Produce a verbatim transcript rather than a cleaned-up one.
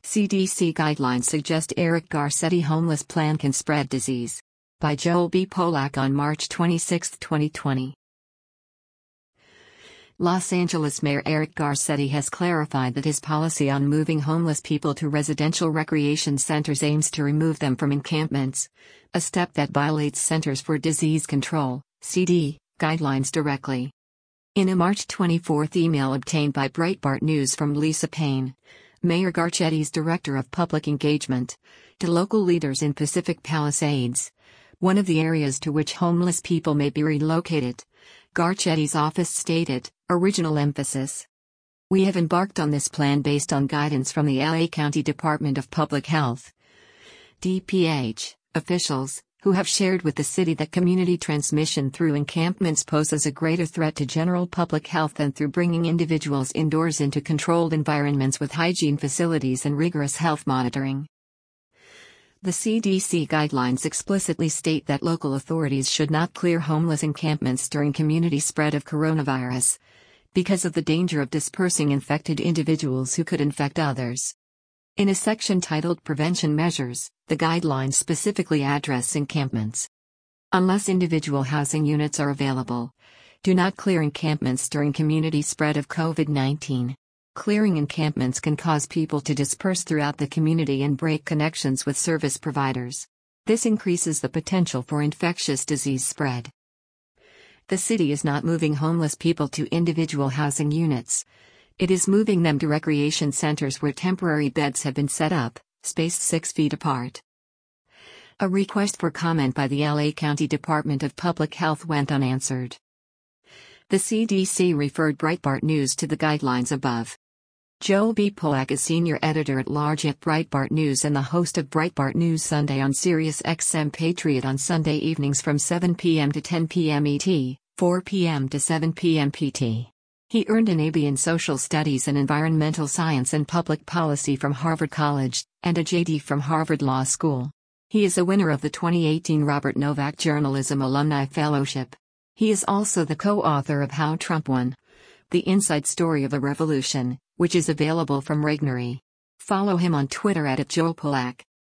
C D C guidelines suggest Eric Garcetti homeless plan can spread disease. By Joel B. Polak on March twenty-sixth, twenty twenty. Los Angeles Mayor Eric Garcetti has clarified that his policy on moving homeless people to residential recreation centers aims to remove them from encampments, a step that violates Centers for Disease Control, C D, guidelines directly. In a March twenty-fourth email obtained by Breitbart News from Lisa Payne, Mayor Garcetti's director of public engagement, to local leaders in Pacific Palisades, one of the areas to which homeless people may be relocated, Garcetti's office stated, original emphasis. We have embarked on this plan based on guidance from the L A County Department of Public Health, D P H, officials, who have shared with the city that community transmission through encampments poses a greater threat to general public health than through bringing individuals indoors into controlled environments with hygiene facilities and rigorous health monitoring. The C D C guidelines explicitly state that local authorities should not clear homeless encampments during community spread of coronavirus, because of the danger of dispersing infected individuals who could infect others. In a section titled Prevention Measures, the guidelines specifically address encampments. Unless individual housing units are available, do not clear encampments during community spread of COVID nineteen. Clearing encampments can cause people to disperse throughout the community and break connections with service providers. This increases the potential for infectious disease spread. The city is not moving homeless people to individual housing units. It is moving them to recreation centers where temporary beds have been set up, spaced six feet apart. A request for comment by the L A County Department of Public Health went unanswered. The C D C referred Breitbart News to the guidelines above. Joel B. Polak is senior editor-at-large at Breitbart News and the host of Breitbart News Sunday on Sirius X M Patriot on Sunday evenings from seven p m to ten p m E T, four p m to seven p m P T. He earned an A B in Social Studies and Environmental Science and Public Policy from Harvard College, and a J D from Harvard Law School. He is a winner of the twenty eighteen Robert Novak Journalism Alumni Fellowship. He is also the co-author of How Trump Won: The Inside Story of a Revolution, which is available from Regnery. Follow him on Twitter at Joel Polak.